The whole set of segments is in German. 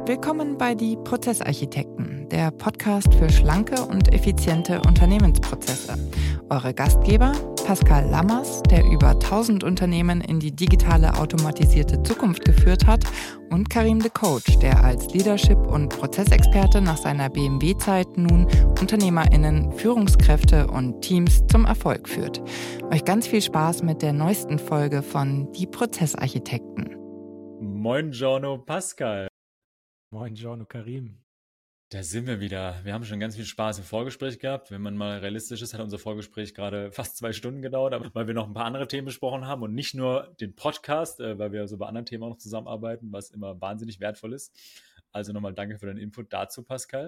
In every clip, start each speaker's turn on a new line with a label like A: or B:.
A: Willkommen bei Die Prozessarchitekten, der Podcast für schlanke und effiziente Unternehmensprozesse. Eure Gastgeber Pascal Lammers, der über 1000 Unternehmen in die digitale automatisierte Zukunft geführt hat, und Karim de Coach, der als Leadership- und Prozessexperte nach seiner BMW-Zeit nun UnternehmerInnen, Führungskräfte und Teams zum Erfolg führt. Euch ganz viel Spaß mit der neuesten Folge von Die Prozessarchitekten.
B: Moin Giorno Pascal.
C: Moin Giorno Karim.
B: Da sind wir wieder. Wir haben schon ganz viel Spaß im Vorgespräch gehabt. Wenn man mal realistisch ist, hat unser Vorgespräch gerade fast 2 Stunden gedauert, aber weil wir noch ein paar andere Themen besprochen haben und nicht nur den Podcast, weil wir so bei anderen Themen auch noch zusammenarbeiten, was immer wahnsinnig wertvoll ist. Also nochmal danke für deinen Input dazu, Pascal.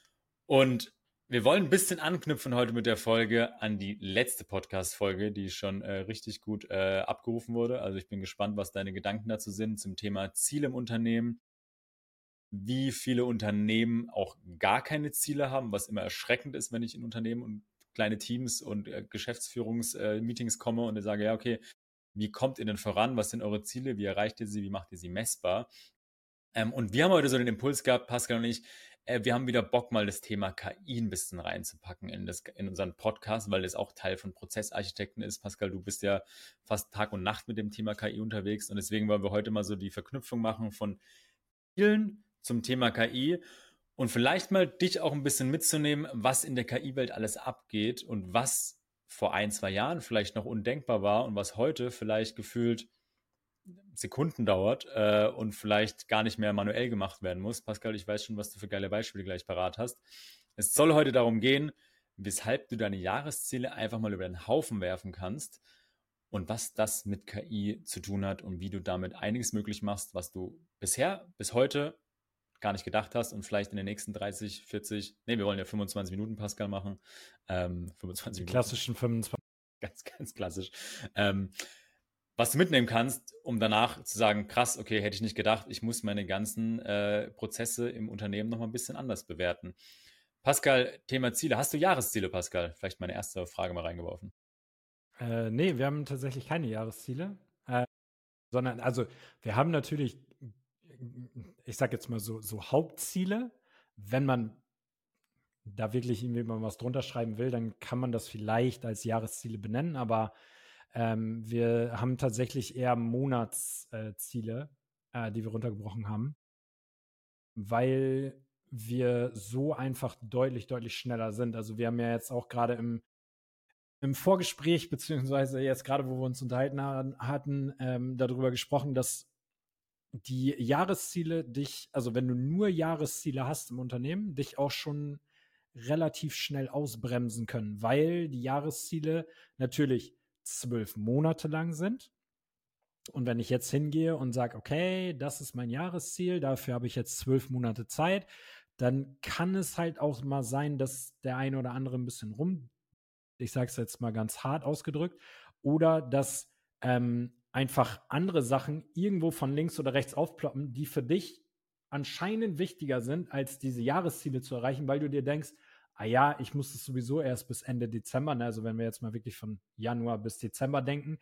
B: Und wir wollen ein bisschen anknüpfen heute mit der Folge an die letzte Podcast-Folge, die schon richtig gut abgerufen wurde. Also ich bin gespannt, was deine Gedanken dazu sind zum Thema Ziele im Unternehmen. Wie viele Unternehmen auch gar keine Ziele haben, was immer erschreckend ist, wenn ich in Unternehmen und kleine Teams und Geschäftsführungsmeetings komme und sage, ja, okay, wie kommt ihr denn voran? Was sind eure Ziele? Wie erreicht ihr sie? Wie macht ihr sie messbar? Und wir haben heute so den Impuls gehabt, Pascal und ich, wir haben wieder Bock, mal das Thema KI ein bisschen reinzupacken in unseren Podcast, weil das auch Teil von Prozessarchitekten ist. Pascal, du bist ja fast Tag und Nacht mit dem Thema KI unterwegs und deswegen wollen wir heute mal so die Verknüpfung machen von Zielen zum Thema KI und vielleicht mal dich auch ein bisschen mitzunehmen, was in der KI-Welt alles abgeht und was vor 1-2 Jahren vielleicht noch undenkbar war und was heute vielleicht gefühlt Sekunden dauert und vielleicht gar nicht mehr manuell gemacht werden muss. Pascal, ich weiß schon, was du für geile Beispiele gleich parat hast. Es soll heute darum gehen, weshalb du deine Jahresziele einfach mal über den Haufen werfen kannst und was das mit KI zu tun hat und wie du damit einiges möglich machst, was du bisher, bis heute gar nicht gedacht hast und vielleicht in den nächsten 30, 40, wir wollen ja 25 Minuten, Pascal, machen. 25
C: Die
B: Minuten.
C: klassischen 25.
B: Ganz, ganz klassisch. Was du mitnehmen kannst, um danach zu sagen, krass, okay, hätte ich nicht gedacht, ich muss meine ganzen Prozesse im Unternehmen nochmal ein bisschen anders bewerten. Pascal, Thema Ziele. Hast du Jahresziele, Pascal? Vielleicht meine erste Frage mal reingeworfen.
C: Nee, wir haben tatsächlich keine Jahresziele, sondern, also wir haben natürlich, ich sag jetzt mal so Hauptziele. Wenn man da wirklich irgendwie mal was drunter schreiben will, dann kann man das vielleicht als Jahresziele benennen, aber wir haben tatsächlich eher Monatsziele, die wir runtergebrochen haben, weil wir so einfach deutlich, deutlich schneller sind. Also wir haben ja jetzt auch gerade im Vorgespräch, beziehungsweise jetzt gerade, wo wir uns unterhalten hatten, darüber gesprochen, dass die Jahresziele also wenn du nur Jahresziele hast im Unternehmen, dich auch schon relativ schnell ausbremsen können, weil die Jahresziele natürlich 12 Monate lang sind. Und wenn ich jetzt hingehe und sage, okay, das ist mein Jahresziel, dafür habe ich jetzt 12 Monate Zeit, dann kann es halt auch mal sein, dass der eine oder andere ein bisschen ich sage es jetzt mal ganz hart ausgedrückt, oder dass einfach andere Sachen irgendwo von links oder rechts aufploppen, die für dich anscheinend wichtiger sind, als diese Jahresziele zu erreichen, weil du dir denkst, ja, ich muss es sowieso erst bis Ende Dezember, ne? Also wenn wir jetzt mal wirklich von Januar bis Dezember denken,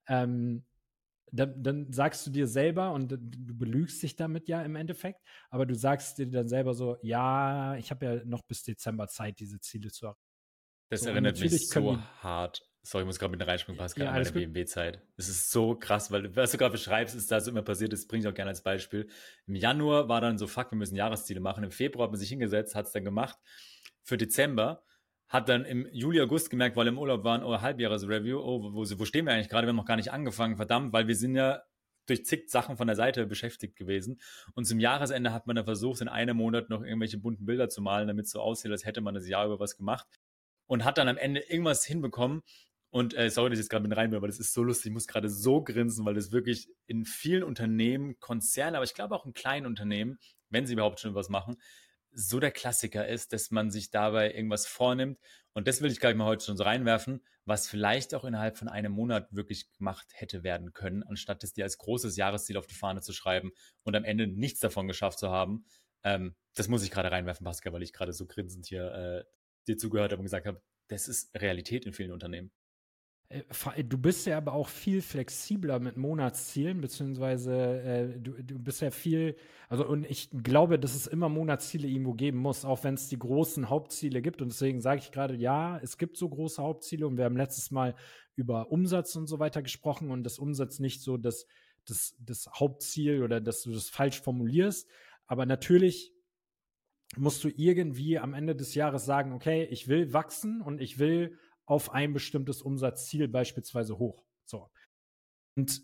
C: dann sagst du dir selber, und du belügst dich damit ja im Endeffekt, aber du sagst dir dann selber so, ja, ich habe ja noch bis Dezember Zeit, diese Ziele zu erreichen.
B: Das erinnert mich so hart. Sorry, ich muss gerade mit reinspringen, Pascal, an meine BMW-Zeit. Es ist so krass, weil was du gerade beschreibst, ist da so immer passiert, das bringe ich auch gerne als Beispiel. Im Januar war dann so, fuck, wir müssen Jahresziele machen. Im Februar hat man sich hingesetzt, hat es dann gemacht. Für Dezember hat dann im Juli, August gemerkt, weil wir im Urlaub waren, Halbjahresreview, wo stehen wir eigentlich gerade? Wir haben noch gar nicht angefangen, verdammt, weil wir sind ja durch zig Sachen von der Seite beschäftigt gewesen. Und zum Jahresende hat man dann versucht, in einem Monat noch irgendwelche bunten Bilder zu malen, damit es so aussieht, als hätte man das Jahr über was gemacht. Und hat dann am Ende irgendwas hinbekommen. Und sorry, dass ich jetzt gerade mit rein bin, aber das ist so lustig. Ich muss gerade so grinsen, weil das wirklich in vielen Unternehmen, Konzernen, aber ich glaube auch in kleinen Unternehmen, wenn sie überhaupt schon was machen, so der Klassiker ist, dass man sich dabei irgendwas vornimmt. Und das will ich gleich mal heute schon so reinwerfen, was vielleicht auch innerhalb von einem Monat wirklich gemacht hätte werden können, anstatt es dir als großes Jahresziel auf die Fahne zu schreiben und am Ende nichts davon geschafft zu haben. Das muss ich gerade reinwerfen, Pascal, weil ich gerade so grinsend hier dir zugehört habe und gesagt habe, das ist Realität in vielen Unternehmen.
C: Du bist ja aber auch viel flexibler mit Monatszielen, beziehungsweise du bist ja viel, also und ich glaube, dass es immer Monatsziele irgendwo geben muss, auch wenn es die großen Hauptziele gibt. Und deswegen sage ich gerade, ja, es gibt so große Hauptziele und wir haben letztes Mal über Umsatz und so weiter gesprochen und das Umsatz nicht so das Hauptziel oder dass du das falsch formulierst. Aber natürlich musst du irgendwie am Ende des Jahres sagen, okay, ich will wachsen und ich will auf ein bestimmtes Umsatzziel beispielsweise hoch. So. Und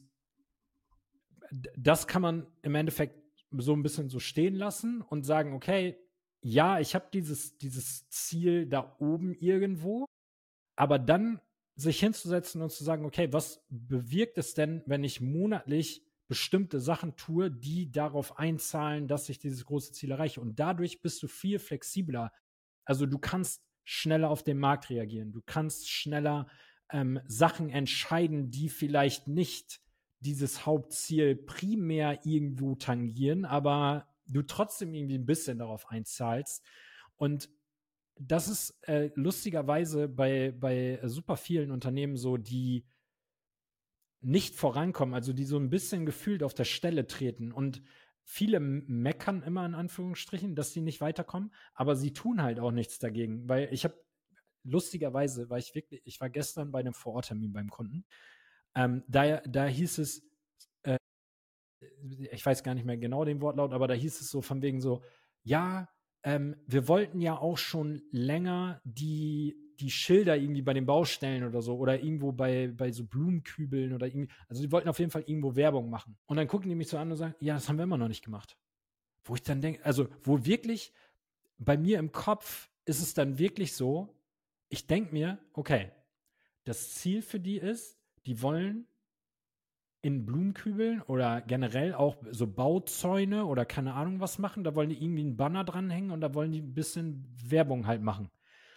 C: das kann man im Endeffekt so ein bisschen so stehen lassen und sagen, okay, ja, ich habe dieses Ziel da oben irgendwo, aber dann sich hinzusetzen und zu sagen, okay, was bewirkt es denn, wenn ich monatlich bestimmte Sachen tue, die darauf einzahlen, dass ich dieses große Ziel erreiche. Und dadurch bist du viel flexibler. Also du kannst schneller auf den Markt reagieren. Du kannst schneller Sachen entscheiden, die vielleicht nicht dieses Hauptziel primär irgendwo tangieren, aber du trotzdem irgendwie ein bisschen darauf einzahlst. Und das ist lustigerweise bei super vielen Unternehmen so, die nicht vorankommen, also die so ein bisschen gefühlt auf der Stelle treten. Und viele meckern immer in Anführungsstrichen, dass sie nicht weiterkommen, aber sie tun halt auch nichts dagegen. Weil lustigerweise ich war gestern bei einem Vororttermin beim Kunden. Da hieß es, ich weiß gar nicht mehr genau den Wortlaut, aber da hieß es so von wegen so, ja, wir wollten ja auch schon länger die Schilder irgendwie bei den Baustellen oder so oder irgendwo bei so Blumenkübeln oder irgendwie, also die wollten auf jeden Fall irgendwo Werbung machen. Und dann gucken die mich so an und sagen, ja, das haben wir immer noch nicht gemacht. Wo ich dann denke, also wo wirklich bei mir im Kopf ist es dann wirklich so, ich denke mir, okay, das Ziel für die ist, die wollen in Blumenkübeln oder generell auch so Bauzäune oder keine Ahnung was machen. Da wollen die irgendwie einen Banner dranhängen und da wollen die ein bisschen Werbung halt machen.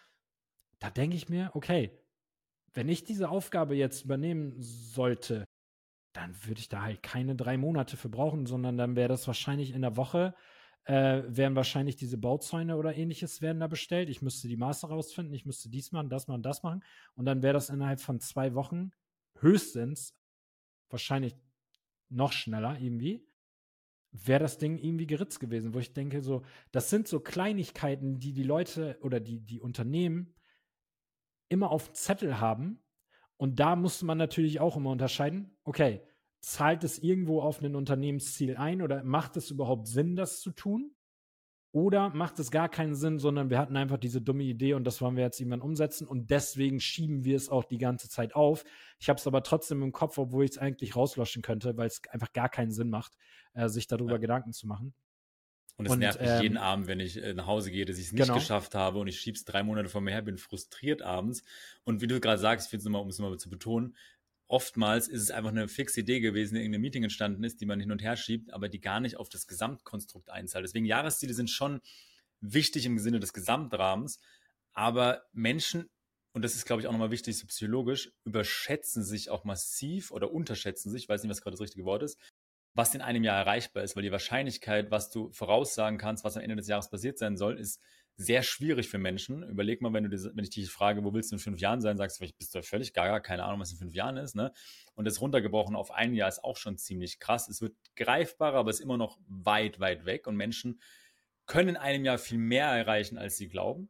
C: Da denke ich mir, okay, wenn ich diese Aufgabe jetzt übernehmen sollte, dann würde ich da halt keine 3 Monate für brauchen, sondern dann wäre das wahrscheinlich in der Woche, wären wahrscheinlich diese Bauzäune oder ähnliches werden da bestellt. Ich müsste die Maße rausfinden, ich müsste dies machen, das machen, das machen. Und dann wäre das innerhalb von 2 Wochen höchstens, wahrscheinlich noch schneller irgendwie, wäre das Ding irgendwie geritzt gewesen, wo ich denke, so, das sind so Kleinigkeiten, die die Leute oder die Unternehmen immer auf dem Zettel haben. Und da musste man natürlich auch immer unterscheiden, okay, zahlt es irgendwo auf ein Unternehmensziel ein oder macht es überhaupt Sinn, das zu tun? Oder macht es gar keinen Sinn, sondern wir hatten einfach diese dumme Idee und das wollen wir jetzt irgendwann umsetzen und deswegen schieben wir es auch die ganze Zeit auf. Ich habe es aber trotzdem im Kopf, obwohl ich es eigentlich rauslöschen könnte, weil es einfach gar keinen Sinn macht, sich darüber Gedanken zu machen.
B: Und es nervt mich jeden Abend, wenn ich nach Hause gehe, dass ich es nicht geschafft habe und ich schiebe es 3 Monate vor mir her, bin frustriert abends. Und wie du gerade sagst, ich finde es nochmal, um es nochmal zu betonen, oftmals ist es einfach eine fixe Idee gewesen, die in irgendeinem Meeting entstanden ist, die man hin und her schiebt, aber die gar nicht auf das Gesamtkonstrukt einzahlt. Deswegen Jahresziele sind schon wichtig im Sinne des Gesamtrahmens, aber Menschen, und das ist, glaube ich, auch nochmal wichtig, so psychologisch, überschätzen sich auch massiv oder unterschätzen sich, ich weiß nicht, was gerade das richtige Wort ist, was in einem Jahr erreichbar ist, weil die Wahrscheinlichkeit, was du voraussagen kannst, was am Ende des Jahres passiert sein soll, ist sehr schwierig für Menschen. Überleg mal, wenn ich dich frage, wo willst du in 5 Jahren sein, sagst du, bist du völlig gar keine Ahnung, was in 5 Jahren ist, ne? Und das runtergebrochen auf ein Jahr ist auch schon ziemlich krass. Es wird greifbarer, aber ist immer noch weit, weit weg und Menschen können in einem Jahr viel mehr erreichen, als sie glauben.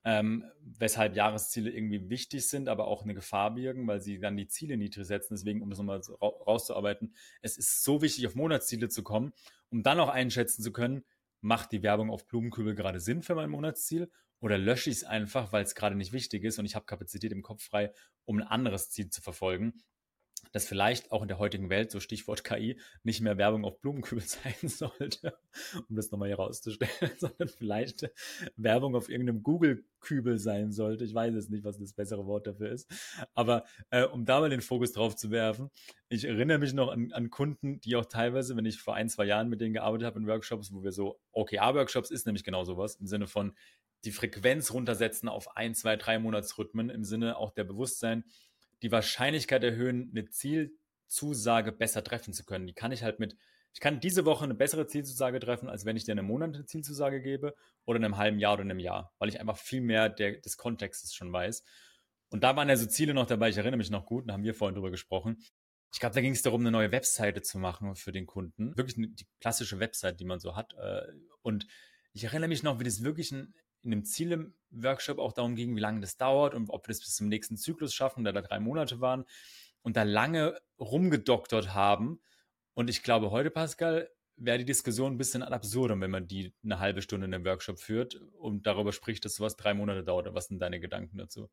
B: Weshalb Jahresziele irgendwie wichtig sind, aber auch eine Gefahr birgen, weil sie dann die Ziele niedrig setzen. Deswegen, um das nochmal rauszuarbeiten, es ist so wichtig, auf Monatsziele zu kommen, um dann auch einschätzen zu können, macht die Werbung auf Blumenkübel gerade Sinn für mein Monatsziel oder lösche ich es einfach, weil es gerade nicht wichtig ist und ich habe Kapazität im Kopf frei, um ein anderes Ziel zu verfolgen, dass vielleicht auch in der heutigen Welt, so Stichwort KI, nicht mehr Werbung auf Blumenkübel sein sollte, um das nochmal hier rauszustellen, sondern vielleicht Werbung auf irgendeinem Google-Kübel sein sollte. Ich weiß jetzt nicht, was das bessere Wort dafür ist. Aber um da mal den Fokus drauf zu werfen, ich erinnere mich noch an Kunden, die auch teilweise, wenn ich vor 1, 2 Jahren mit denen gearbeitet habe in Workshops, wo wir so, OKR-Workshops ist nämlich genau sowas, im Sinne von die Frequenz runtersetzen auf 1, 2, 3 Monatsrhythmen, im Sinne auch der Bewusstsein, die Wahrscheinlichkeit erhöhen, eine Zielzusage besser treffen zu können. Ich kann diese Woche eine bessere Zielzusage treffen, als wenn ich dir in einem Monat eine Zielzusage gebe oder in einem halben Jahr oder in einem Jahr, weil ich einfach viel mehr des Kontextes schon weiß. Und da waren ja so Ziele noch dabei, ich erinnere mich noch gut, da haben wir vorhin drüber gesprochen. Ich glaube, da ging es darum, eine neue Webseite zu machen für den Kunden. Wirklich die klassische Website, die man so hat. Und ich erinnere mich noch, wie das wirklich in einem Ziele-Workshop auch darum ging, wie lange das dauert und ob wir das bis zum nächsten Zyklus schaffen, da 3 Monate waren und da lange rumgedoktert haben. Und ich glaube, heute, Pascal, wäre die Diskussion ein bisschen ad absurdum, wenn man die eine halbe Stunde in einem Workshop führt und darüber spricht, dass sowas 3 Monate dauert. Was sind deine Gedanken dazu?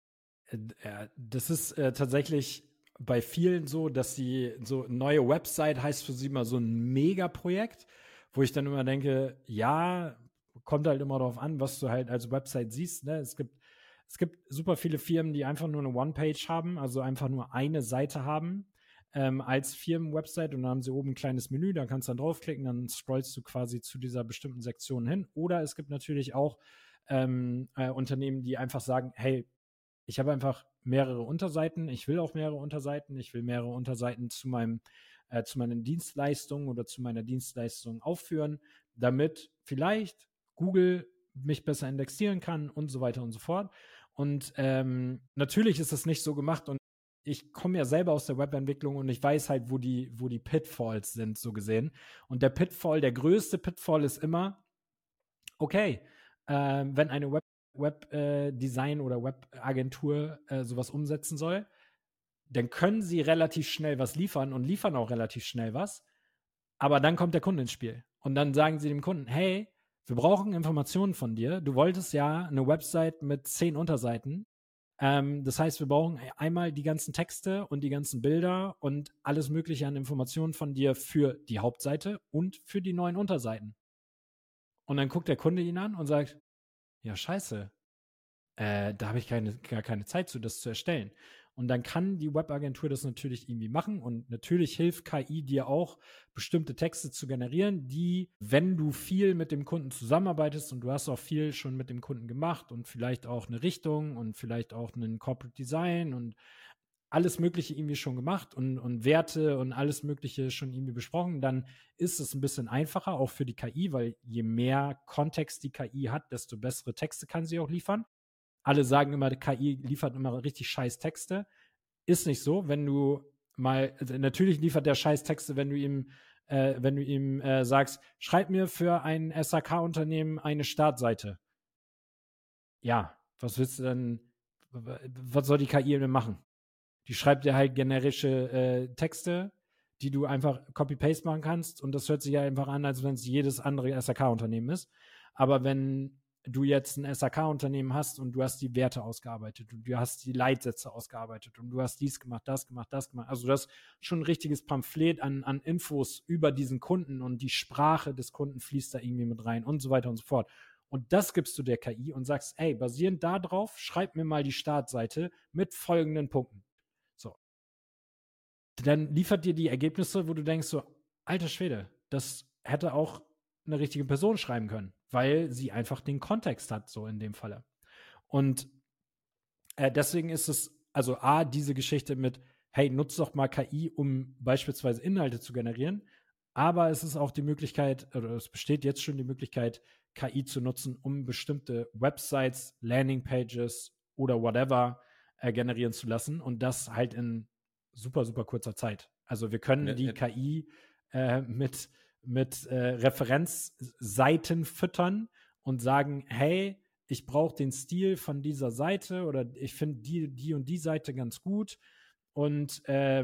C: Das ist tatsächlich bei vielen so, dass sie so neue Website heißt für sie mal so ein Megaprojekt, wo ich dann immer denke, ja, kommt halt immer darauf an, was du halt als Website siehst. Ne? Es gibt super viele Firmen, die einfach nur eine One-Page haben, also einfach nur eine Seite haben als Firmenwebsite und dann haben sie oben ein kleines Menü, da kannst du dann draufklicken, dann scrollst du quasi zu dieser bestimmten Sektion hin. Oder es gibt natürlich auch Unternehmen, die einfach sagen, hey, ich habe einfach mehrere Unterseiten, ich will auch mehrere Unterseiten, ich will mehrere Unterseiten zu meinen Dienstleistungen oder zu meiner Dienstleistung aufführen, damit vielleicht Google mich besser indexieren kann und so weiter und so fort. Und natürlich ist das nicht so gemacht und ich komme ja selber aus der Webentwicklung und ich weiß halt, wo die Pitfalls sind, so gesehen. Und der größte Pitfall ist immer, okay, wenn eine Webdesign oder Webagentur sowas umsetzen soll, dann können sie relativ schnell was liefern und liefern auch relativ schnell was. Aber dann kommt der Kunde ins Spiel. Und dann sagen sie dem Kunden, hey, wir brauchen Informationen von dir. Du wolltest ja eine Website mit 10 Unterseiten. Das heißt, wir brauchen einmal die ganzen Texte und die ganzen Bilder und alles Mögliche an Informationen von dir für die Hauptseite und für die neuen Unterseiten. Und dann guckt der Kunde ihn an und sagt, ja, scheiße, da habe ich gar keine Zeit zu, das zu erstellen. Und dann kann die Webagentur das natürlich irgendwie machen und natürlich hilft KI dir auch, bestimmte Texte zu generieren, die, wenn du viel mit dem Kunden zusammenarbeitest und du hast auch viel schon mit dem Kunden gemacht und vielleicht auch eine Richtung und vielleicht auch einen Corporate Design und alles Mögliche irgendwie schon gemacht und Werte und alles Mögliche schon irgendwie besprochen, dann ist es ein bisschen einfacher, auch für die KI, weil je mehr Kontext die KI hat, desto bessere Texte kann sie auch liefern. Alle sagen immer, die KI liefert immer richtig scheiß Texte. Ist nicht so, wenn du mal, also natürlich liefert der scheiß Texte, wenn du ihm sagst, schreib mir für ein SAK-Unternehmen eine Startseite. Ja, was willst du denn, was soll die KI denn machen? Die schreibt dir halt generische Texte, die du einfach Copy-Paste machen kannst und das hört sich ja einfach an, als wenn es jedes andere SAK-Unternehmen ist. Aber wenn du jetzt ein SAK-Unternehmen hast und du hast die Werte ausgearbeitet und du hast die Leitsätze ausgearbeitet und du hast dies gemacht, das gemacht, das gemacht. Also du hast schon ein richtiges Pamphlet an Infos über diesen Kunden und die Sprache des Kunden fließt da irgendwie mit rein und so weiter und so fort. Und das gibst du der KI und sagst, ey, basierend darauf, schreib mir mal die Startseite mit folgenden Punkten. So. Dann liefert dir die Ergebnisse, wo du denkst so, alter Schwede, das hätte auch eine richtige Person schreiben können, weil sie einfach den Kontext hat, so in dem Falle. Und deswegen ist es, also A, diese Geschichte mit, hey, nutz doch mal KI, um beispielsweise Inhalte zu generieren, aber es ist auch die Möglichkeit, oder es besteht jetzt schon die Möglichkeit, KI zu nutzen, um bestimmte Websites, Landingpages oder whatever generieren zu lassen und das halt in super, super kurzer Zeit. Also wir können die KI mit Referenzseiten füttern und sagen, hey, ich brauche den Stil von dieser Seite oder ich finde die und die Seite ganz gut und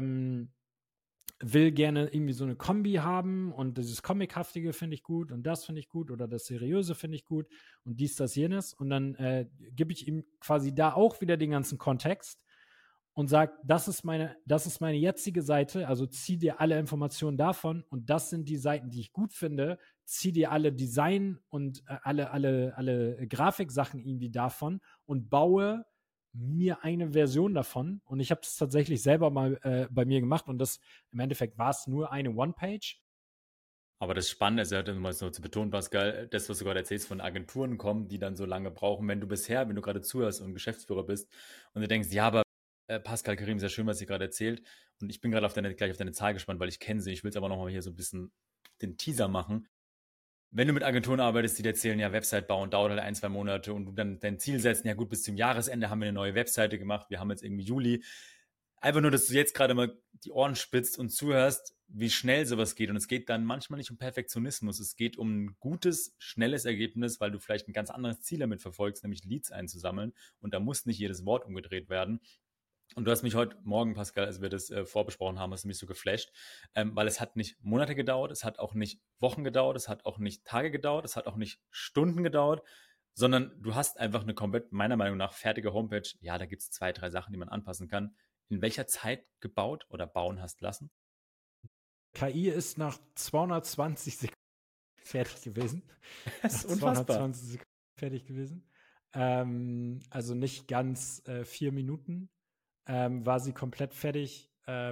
C: will gerne irgendwie so eine Kombi haben und dieses Comichaftige finde ich gut und das finde ich gut oder das Seriöse finde ich gut und dies, das, jenes und dann gebe ich ihm quasi da auch wieder den ganzen Kontext und sage, das ist meine jetzige Seite, also zieh dir alle Informationen davon und das sind die Seiten, die ich gut finde, zieh dir alle Design und alle Grafiksachen irgendwie davon und baue mir eine Version davon und ich habe das tatsächlich selber mal bei mir gemacht und das im Endeffekt war es nur eine One-Page.
B: Aber das Spannende ist ja, um mal so zu betonen, Pascal, das, was du gerade erzählst, von Agenturen kommen, die dann so lange brauchen, wenn du gerade zuhörst und Geschäftsführer bist und du denkst, ja, aber Pascal, Karim, sehr schön, was ihr gerade erzählt und ich bin gerade gleich auf deine Zahl gespannt, weil ich kenne sie, ich will es aber nochmal hier so ein bisschen den Teaser machen. wenn du mit Agenturen arbeitest, die dir erzählen, ja, Website bauen dauert halt 1, 2 Monate und du dann dein Ziel setzt, ja gut, bis zum Jahresende haben wir eine neue Webseite gemacht, wir haben jetzt irgendwie Juli. Einfach nur, dass du jetzt gerade mal die Ohren spitzt und zuhörst, wie schnell sowas geht. Und es geht dann manchmal nicht um Perfektionismus, es geht um ein gutes, schnelles Ergebnis, weil du vielleicht ein ganz anderes Ziel damit verfolgst, nämlich Leads einzusammeln. Und da muss nicht jedes Wort umgedreht werden. Und du hast mich heute Morgen, Pascal, als wir das vorbesprochen haben, hast du mich so geflasht, weil es hat nicht Monate gedauert, es hat auch nicht Wochen gedauert, es hat auch nicht Tage gedauert, es hat auch nicht Stunden gedauert, sondern du hast einfach eine komplett, meiner Meinung nach, fertige Homepage. Ja, da gibt es 2, 3 Sachen, die man anpassen kann. In welcher Zeit gebaut oder bauen hast lassen?
C: KI ist nach 220 Sekunden fertig gewesen.
B: Das
C: Nach
B: ist unfassbar.
C: 220 Sekunden fertig gewesen. Also nicht ganz 4 Minuten war sie komplett fertig.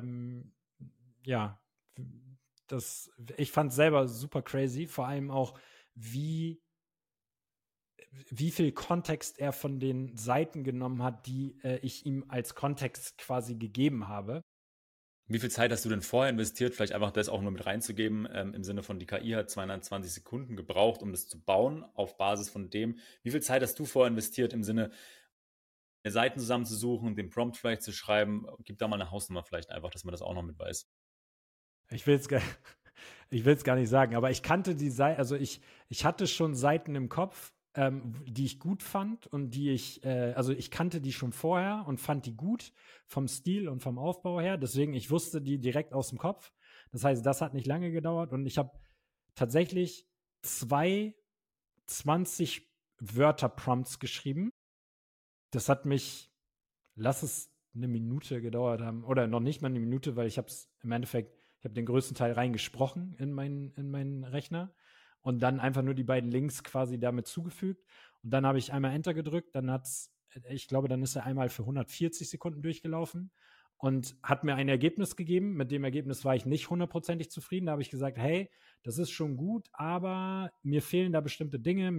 C: Ja, ich fand es selber super crazy, vor allem auch, wie viel Kontext er von den Seiten genommen hat, die ich ihm als Kontext quasi gegeben habe.
B: Wie viel Zeit hast du denn vorher investiert? Vielleicht einfach das auch nur mit reinzugeben, im Sinne von, die KI hat 220 Sekunden gebraucht, um das zu bauen, auf Basis von dem. Wie viel Zeit hast du vorher investiert, im Sinne, Seiten zusammenzusuchen, den Prompt vielleicht zu schreiben? Gib da mal eine Hausnummer vielleicht einfach, dass man das auch noch mit weiß.
C: Ich will es gar nicht sagen, aber ich kannte die Seite, also ich hatte schon Seiten im Kopf, die ich gut fand und also ich kannte die schon vorher und fand die gut vom Stil und vom Aufbau her. Deswegen, ich wusste die direkt aus dem Kopf. Das heißt, das hat nicht lange gedauert und ich habe tatsächlich 2 20-Wörter-Prompts geschrieben. Das hat mich, lass es eine Minute gedauert haben, oder noch nicht mal eine Minute, weil ich habe es im Endeffekt, ich habe den größten Teil reingesprochen in meinen Rechner und dann einfach nur die beiden Links quasi damit zugefügt. Und dann habe ich einmal Enter gedrückt, ich glaube, dann ist er einmal für 140 Sekunden durchgelaufen und hat mir ein Ergebnis gegeben. Mit dem Ergebnis war ich nicht hundertprozentig zufrieden. Da habe ich gesagt, hey, das ist schon gut, aber mir fehlen da bestimmte Dinge.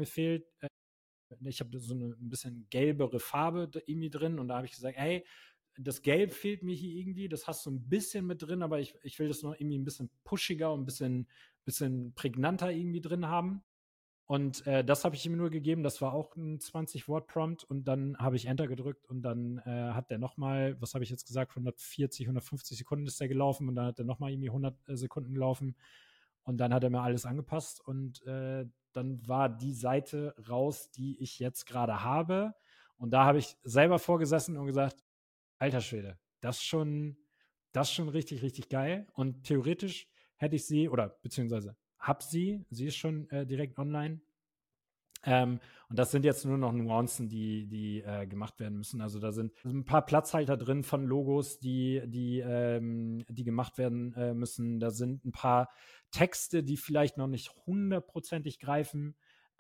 C: Ich habe so eine ein bisschen gelbere Farbe irgendwie drin und da habe ich gesagt, hey, das Gelb fehlt mir hier irgendwie, das hast du ein bisschen mit drin, aber ich will das noch irgendwie ein bisschen pushiger und ein bisschen prägnanter irgendwie drin haben. Und das habe ich ihm nur gegeben, das war auch ein 20-Wort-Prompt und dann habe ich Enter gedrückt und dann hat der nochmal, was habe ich jetzt gesagt, 140, 150 Sekunden ist der gelaufen und dann hat er nochmal irgendwie 100 Sekunden gelaufen und dann hat er mir alles angepasst und dann war die Seite raus, die ich jetzt gerade habe. Und da habe ich selber vorgesessen und gesagt, alter Schwede, das ist schon richtig, richtig geil. Und theoretisch hätte ich sie, oder beziehungsweise sie ist schon direkt online. Und das sind jetzt nur noch Nuancen, die gemacht werden müssen. Also da sind ein paar Platzhalter drin von Logos, die gemacht werden müssen. Da sind ein paar Texte, die vielleicht noch nicht hundertprozentig greifen.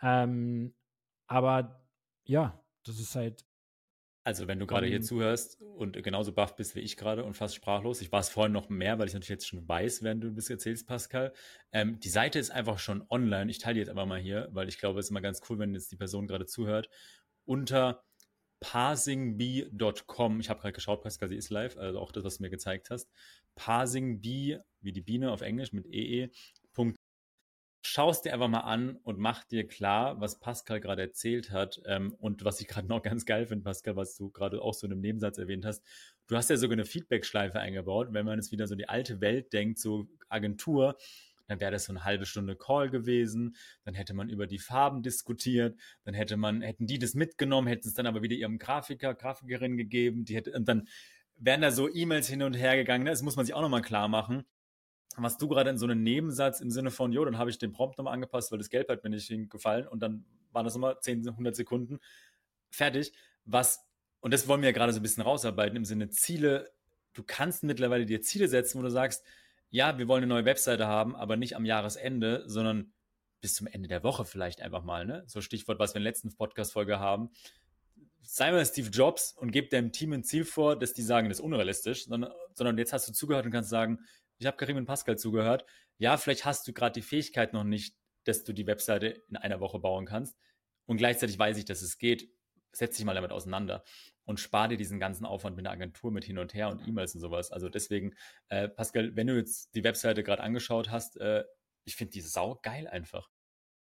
C: Aber ja, das ist halt.
B: Also wenn du gerade hier zuhörst und genauso baff bist wie ich gerade und fast sprachlos, ich war es vorhin noch mehr, weil ich natürlich jetzt schon weiß, während du das erzählst, Pascal, die Seite ist einfach schon online. Ich teile die jetzt einfach mal hier, weil ich glaube, es ist immer ganz cool, wenn jetzt die Person gerade zuhört. Unter parsingbee.com, ich habe gerade geschaut, Pascal, sie ist live, also auch das, was du mir gezeigt hast, parsingbee, wie die Biene auf Englisch mit ee. Schaust dir einfach mal an und mach dir klar, was Pascal gerade erzählt hat und was ich gerade noch ganz geil finde, Pascal, was du gerade auch so in einem Nebensatz erwähnt hast. Du hast ja sogar eine Feedback-Schleife eingebaut. Wenn man jetzt wieder so in die alte Welt denkt, so Agentur, dann wäre das so eine halbe Stunde Call gewesen. Dann hätte man über die Farben diskutiert. Dann hätten die das mitgenommen, hätten es dann aber wieder ihrem Grafikerin gegeben. Und dann wären da so E-Mails hin und her gegangen. Das muss man sich auch nochmal klar machen. Was du gerade in so einem Nebensatz im Sinne von, jo, dann habe ich den Prompt nochmal angepasst, weil das Gelb hat mir nicht gefallen und dann waren das nochmal 10, 100 Sekunden fertig. Und das wollen wir ja gerade so ein bisschen rausarbeiten im Sinne Ziele. Du kannst mittlerweile dir Ziele setzen, wo du sagst, ja, wir wollen eine neue Webseite haben, aber nicht am Jahresende, sondern bis zum Ende der Woche vielleicht einfach mal, ne? So Stichwort, was wir in der letzten Podcast-Folge haben. Sei mal Steve Jobs und gib deinem Team ein Ziel vor, dass die sagen, das ist unrealistisch, sondern jetzt hast du zugehört und kannst sagen, ich habe Karim und Pascal zugehört. Ja, vielleicht hast du gerade die Fähigkeit noch nicht, dass du die Webseite in einer Woche bauen kannst. Und gleichzeitig weiß ich, dass es geht. Setz dich mal damit auseinander und spar dir diesen ganzen Aufwand mit der Agentur, mit hin und her und E-Mails und sowas. Also deswegen, Pascal, wenn du jetzt die Webseite gerade angeschaut hast, ich finde die sau geil einfach.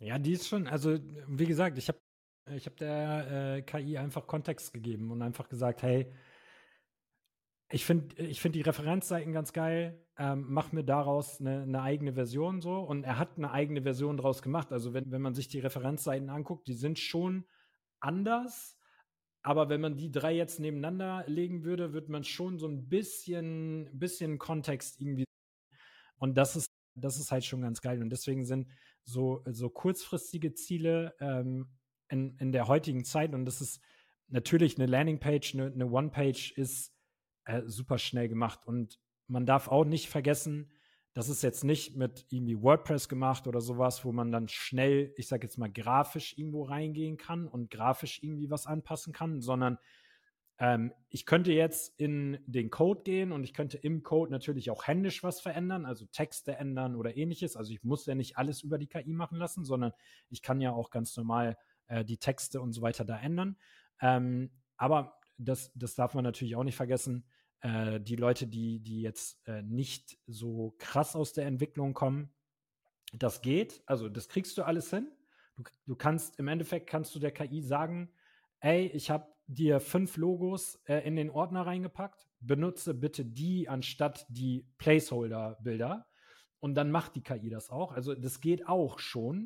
C: Ja, die ist schon, also wie gesagt, ich hab der KI einfach Kontext gegeben und einfach gesagt, hey, ich find die Referenzseiten ganz geil, mach mir daraus eine eigene Version so. Und er hat eine eigene Version draus gemacht. Also wenn man sich die Referenzseiten anguckt, die sind schon anders. Aber wenn man die drei jetzt nebeneinander legen würde, wird man schon so ein bisschen Kontext irgendwie. Und das ist halt schon ganz geil. Und deswegen sind so kurzfristige Ziele in der heutigen Zeit, und das ist natürlich eine Landingpage, eine One-Page ist super schnell gemacht. Und man darf auch nicht vergessen, das ist jetzt nicht mit irgendwie WordPress gemacht oder sowas, wo man dann schnell, ich sag jetzt mal, grafisch irgendwo reingehen kann und grafisch irgendwie was anpassen kann, sondern ich könnte jetzt in den Code gehen und ich könnte im Code natürlich auch händisch was verändern, also Texte ändern oder ähnliches. Also ich muss ja nicht alles über die KI machen lassen, sondern ich kann ja auch ganz normal die Texte und so weiter da ändern. Aber das darf man natürlich auch nicht vergessen. Die Leute, die jetzt nicht so krass aus der Entwicklung kommen, das geht. Also das kriegst du alles hin. Du kannst, im Endeffekt kannst du der KI sagen, ey, ich habe dir 5 Logos in den Ordner reingepackt, benutze bitte die anstatt die Placeholder-Bilder, und dann macht die KI das auch. Also das geht auch schon.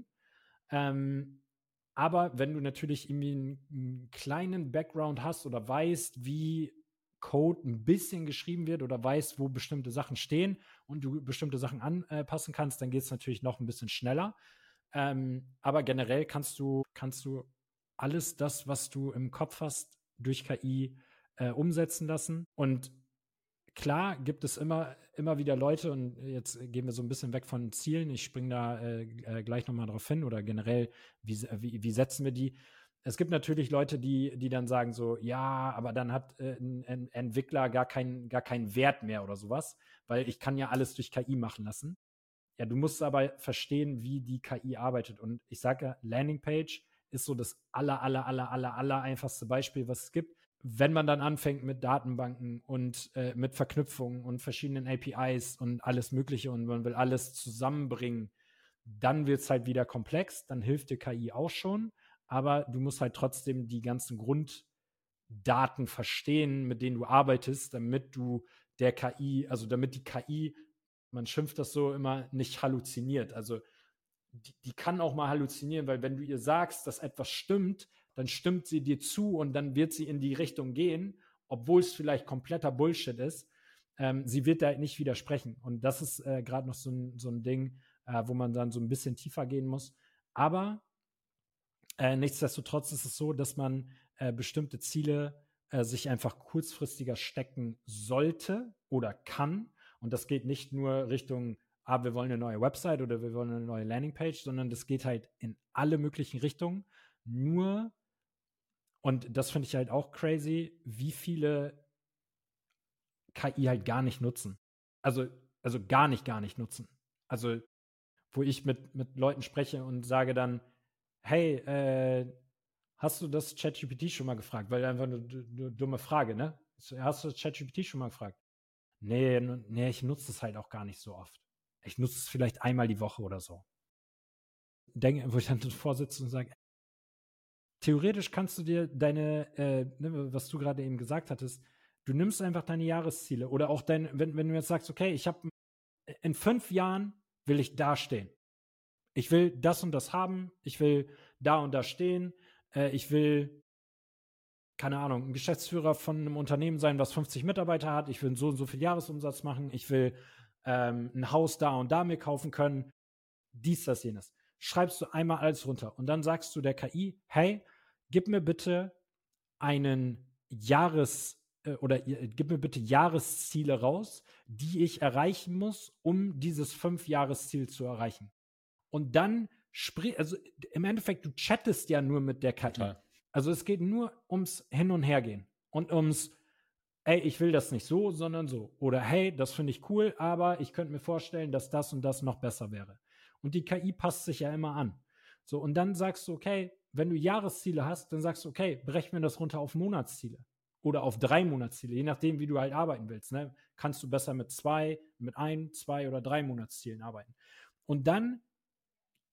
C: Aber wenn du natürlich irgendwie einen kleinen Background hast oder weißt, wie Code ein bisschen geschrieben wird oder weißt, wo bestimmte Sachen stehen und du bestimmte Sachen anpassen kannst, dann geht es natürlich noch ein bisschen schneller. Aber generell kannst du alles das, was du im Kopf hast, durch KI umsetzen lassen. Und klar gibt es immer wieder Leute, und jetzt gehen wir so ein bisschen weg von Zielen. Ich springe da gleich nochmal drauf hin, oder generell, wie setzen wir die? Es gibt natürlich Leute, die dann sagen so, ja, aber dann hat ein Entwickler gar keinen Wert mehr oder sowas, weil ich kann ja alles durch KI machen lassen. Ja, du musst aber verstehen, wie die KI arbeitet. Und ich sage ja, Landingpage ist so das aller einfachste Beispiel, was es gibt. Wenn man dann anfängt mit Datenbanken und mit Verknüpfungen und verschiedenen APIs und alles Mögliche und man will alles zusammenbringen, dann wird es halt wieder komplex. Dann hilft dir KI auch schon. Aber du musst halt trotzdem die ganzen Grunddaten verstehen, mit denen du arbeitest, damit damit die KI, man schimpft das so immer, nicht halluziniert. Also die kann auch mal halluzinieren, weil wenn du ihr sagst, dass etwas stimmt, dann stimmt sie dir zu und dann wird sie in die Richtung gehen, obwohl es vielleicht kompletter Bullshit ist. Sie wird da nicht widersprechen. Und das ist gerade noch so ein Ding, wo man dann so ein bisschen tiefer gehen muss. Aber nichtsdestotrotz ist es so, dass man bestimmte Ziele sich einfach kurzfristiger stecken sollte oder kann. Und das geht nicht nur Richtung, wir wollen eine neue Website oder wir wollen eine neue Landingpage, sondern das geht halt in alle möglichen Richtungen. Nur, und das finde ich halt auch crazy, wie viele KI halt gar nicht nutzen. Also gar nicht nutzen. Also, wo ich mit Leuten spreche und sage dann, hey, hast du das ChatGPT schon mal gefragt? Weil einfach eine dumme Frage, ne? Hast du das ChatGPT schon mal gefragt? Nee, ich nutze es halt auch gar nicht so oft. Ich nutze es vielleicht einmal die Woche oder so. Wo ich dann vorsitze und sage, theoretisch kannst du dir was du gerade eben gesagt hattest, du nimmst einfach deine Jahresziele oder auch wenn du jetzt sagst, okay, in 5 Jahren will ich da stehen. Ich will das und das haben, ich will da und da stehen, ich will, keine Ahnung, ein Geschäftsführer von einem Unternehmen sein, was 50 Mitarbeiter hat, ich will so und so viel Jahresumsatz machen, ich will ein Haus da und da mir kaufen können, dies, das, jenes. Schreibst du einmal alles runter und dann sagst du der KI, hey, gib mir bitte Jahresziele raus, die ich erreichen muss, um dieses 5-Jahres-Ziel zu erreichen. Und dann also im Endeffekt, du chattest ja nur mit der KI.
B: Total.
C: Also es geht nur ums Hin- und Hergehen und ums, ey, ich will das nicht so, sondern so. Oder hey, das finde ich cool, aber ich könnte mir vorstellen, dass das und das noch besser wäre. Und die KI passt sich ja immer an. So, und dann sagst du, okay, wenn du Jahresziele hast, dann sagst du, okay, brech mir das runter auf Monatsziele oder auf 3 Monatsziele, je nachdem, wie du halt arbeiten willst. Ne? Kannst du besser mit 1, 2 oder 3 Monatszielen arbeiten. Und dann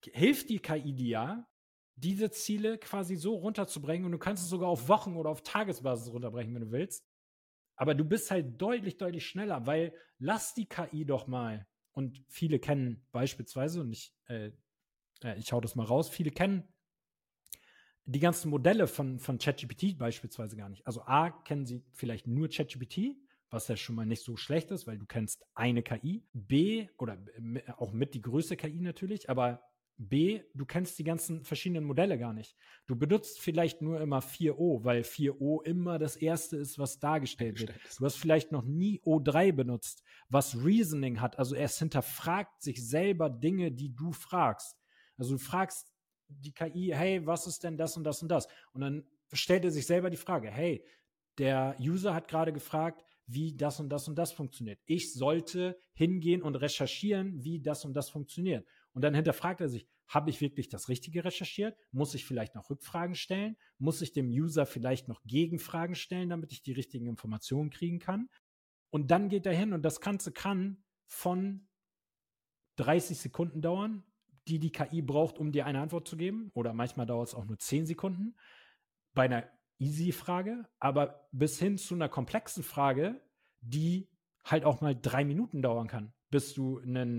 C: hilft die KI dir ja, diese Ziele quasi so runterzubringen, und du kannst es sogar auf Wochen- oder auf Tagesbasis runterbrechen, wenn du willst. Aber du bist halt deutlich, deutlich schneller, weil lass die KI doch mal, und viele kennen beispielsweise, und ich hau das mal raus, viele kennen die ganzen Modelle von ChatGPT beispielsweise gar nicht. Also A, kennen sie vielleicht nur ChatGPT, was ja schon mal nicht so schlecht ist, weil du kennst eine KI. B, oder auch mit die größte KI natürlich, aber B, du kennst die ganzen verschiedenen Modelle gar nicht. Du benutzt vielleicht nur immer 4O, weil 4O immer das erste ist, was dargestellt wird. Du hast vielleicht noch nie O3 benutzt, was Reasoning hat. Also es hinterfragt sich selber Dinge, die du fragst. Also du fragst die KI, hey, was ist denn das und das und das? Und dann stellt er sich selber die Frage, hey, der User hat gerade gefragt, wie das und das und das funktioniert. Ich sollte hingehen und recherchieren, wie das und das funktioniert. Und dann hinterfragt er sich, habe ich wirklich das Richtige recherchiert? Muss ich vielleicht noch Rückfragen stellen? Muss ich dem User vielleicht noch Gegenfragen stellen, damit ich die richtigen Informationen kriegen kann? Und dann geht er hin, und das Ganze kann von 30 Sekunden dauern, die KI braucht, um dir eine Antwort zu geben. Oder manchmal dauert es auch nur 10 Sekunden bei einer Easy-Frage, aber bis hin zu einer komplexen Frage, die halt auch mal 3 Minuten dauern kann, bis du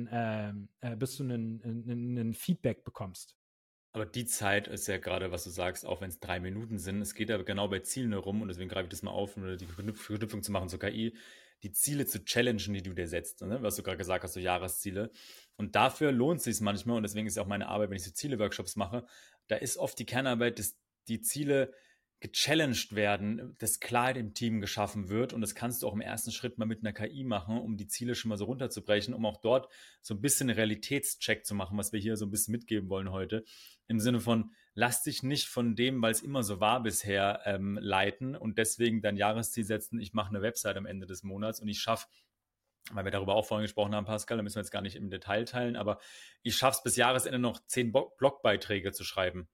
C: einen Feedback bekommst.
B: Aber die Zeit ist ja gerade, was du sagst, auch wenn es 3 Minuten sind. Es geht aber genau bei Zielen herum, und deswegen greife ich das mal auf, um die Verknüpfung zu machen zur KI, die Ziele zu challengen, die du dir setzt. Ne? Was du gerade gesagt hast, so Jahresziele. Und dafür lohnt es sich manchmal, und deswegen ist ja auch meine Arbeit, wenn ich so Ziele-Workshops mache, da ist oft die Kernarbeit, dass die Ziele gechallenged werden, dass Klarheit im Team geschaffen wird, und das kannst du auch im ersten Schritt mal mit einer KI machen, um die Ziele schon mal so runterzubrechen, um auch dort so ein bisschen Realitätscheck zu machen, was wir hier so ein bisschen mitgeben wollen heute, im Sinne von, lass dich nicht von dem, weil es immer so war bisher, leiten und deswegen dein Jahresziel setzen, ich mache eine Website am Ende des Monats und ich schaffe, weil wir darüber auch vorhin gesprochen haben, Pascal, da müssen wir jetzt gar nicht im Detail teilen, aber ich schaffe es bis Jahresende noch 10 Blogbeiträge zu schreiben.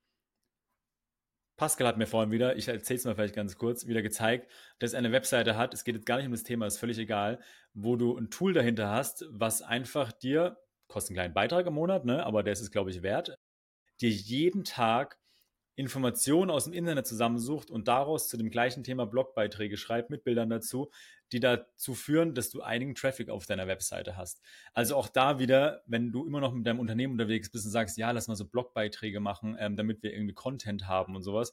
B: Pascal hat mir vorhin wieder, ich erzähle es mal vielleicht ganz kurz, wieder gezeigt, dass er eine Webseite hat, es geht jetzt gar nicht um das Thema, ist völlig egal, wo du ein Tool dahinter hast, was einfach dir, kostet einen kleinen Beitrag im Monat, ne, aber der ist es, glaube ich, wert, dir jeden Tag Informationen aus dem Internet zusammensucht und daraus zu dem gleichen Thema Blogbeiträge schreibt mit Bildern dazu, die dazu führen, dass du einigen Traffic auf deiner Webseite hast. Also auch da wieder, wenn du immer noch mit deinem Unternehmen unterwegs bist und sagst, ja, lass mal so Blogbeiträge machen, damit wir irgendwie Content haben und sowas.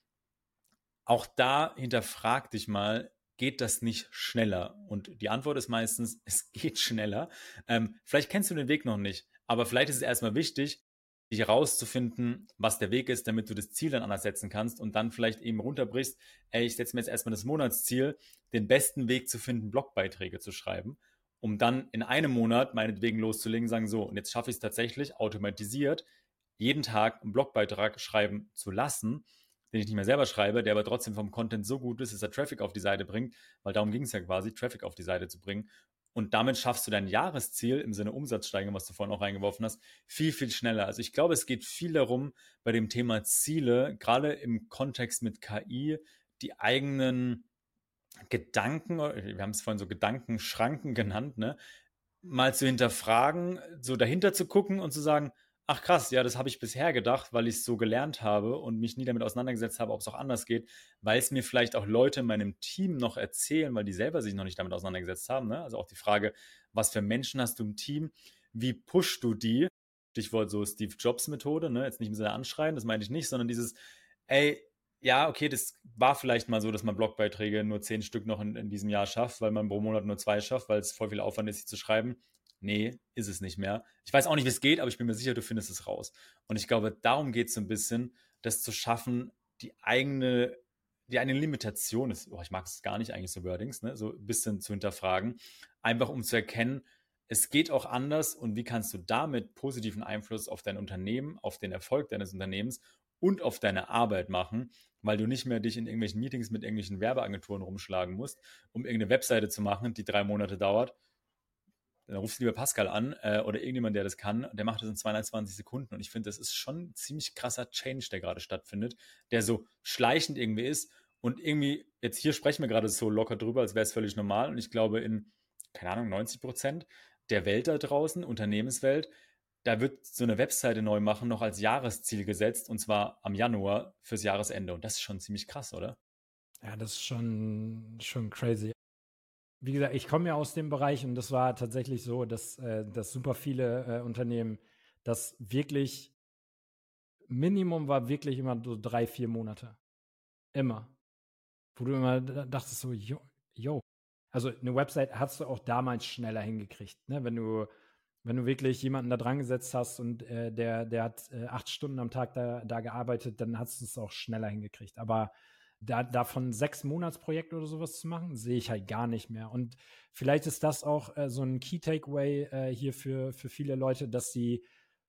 B: Auch da hinterfrag dich mal, geht das nicht schneller? Und die Antwort ist meistens, es geht schneller. Vielleicht kennst du den Weg noch nicht, aber vielleicht ist es erstmal wichtig, dich herauszufinden, was der Weg ist, damit du das Ziel dann anders setzen kannst und dann vielleicht eben runterbrichst, ey, ich setze mir jetzt erstmal das Monatsziel, den besten Weg zu finden, Blogbeiträge zu schreiben, um dann in einem Monat meinetwegen loszulegen, sagen so, und jetzt schaffe ich es tatsächlich automatisiert, jeden Tag einen Blogbeitrag schreiben zu lassen, den ich nicht mehr selber schreibe, der aber trotzdem vom Content so gut ist, dass er Traffic auf die Seite bringt, weil darum ging es ja quasi, Traffic auf die Seite zu bringen. Und damit schaffst du dein Jahresziel im Sinne Umsatzsteigerung, was du vorhin auch reingeworfen hast, viel, viel schneller. Also ich glaube, es geht viel darum, bei dem Thema Ziele, gerade im Kontext mit KI, die eigenen Gedanken, wir haben es vorhin so Gedankenschranken genannt, ne, mal zu hinterfragen, so dahinter zu gucken und zu sagen, ach krass, ja, das habe ich bisher gedacht, weil ich es so gelernt habe und mich nie damit auseinandergesetzt habe, ob es auch anders geht, weil es mir vielleicht auch Leute in meinem Team noch erzählen, weil die selber sich noch nicht damit auseinandergesetzt haben. Ne? Also auch die Frage, was für Menschen hast du im Team, wie pushst du die? Stichwort so Steve Jobs Methode, ne? Jetzt nicht im Sinne anschreien, das meine ich nicht, sondern dieses, ey, ja, okay, das war vielleicht mal so, dass man Blogbeiträge nur 10 Stück noch in diesem Jahr schafft, weil man pro Monat nur 2 schafft, weil es voll viel Aufwand ist, sie zu schreiben. Nee, ist es nicht mehr. Ich weiß auch nicht, wie es geht, aber ich bin mir sicher, du findest es raus. Und ich glaube, darum geht es so ein bisschen, das zu schaffen, die eine Limitation ist, ich mag es gar nicht eigentlich so Wordings, ne, so ein bisschen zu hinterfragen, einfach um zu erkennen, es geht auch anders und wie kannst du damit positiven Einfluss auf dein Unternehmen, auf den Erfolg deines Unternehmens und auf deine Arbeit machen, weil du nicht mehr dich in irgendwelchen Meetings mit irgendwelchen Werbeagenturen rumschlagen musst, um irgendeine Webseite zu machen, die 3 Monate dauert. Dann rufst du lieber Pascal an oder irgendjemand, der das kann, der macht das in 220 Sekunden. Und ich finde, das ist schon ein ziemlich krasser Change, der gerade stattfindet, der so schleichend irgendwie ist. Und irgendwie, jetzt hier sprechen wir gerade so locker drüber, als wäre es völlig normal. Und ich glaube, in, keine Ahnung, 90% der Welt da draußen, Unternehmenswelt, da wird so eine Webseite neu machen, noch als Jahresziel gesetzt, und zwar am Januar fürs Jahresende. Und das ist schon ziemlich krass, oder?
C: Ja, das ist schon crazy. Wie gesagt, ich komme ja aus dem Bereich und das war tatsächlich so, dass super viele Unternehmen das wirklich, Minimum war wirklich immer so 3, 4 Monate. Immer. Wo du immer dachtest so, yo. Also eine Website hast du auch damals schneller hingekriegt, ne? Wenn du wirklich jemanden da dran gesetzt hast und der hat 8 Stunden am Tag da gearbeitet, dann hast du es auch schneller hingekriegt. Aber davon 6-Monats-Projekt oder sowas zu machen, sehe ich halt gar nicht mehr. Und vielleicht ist das auch so ein Key-Takeaway hier für viele Leute, dass sie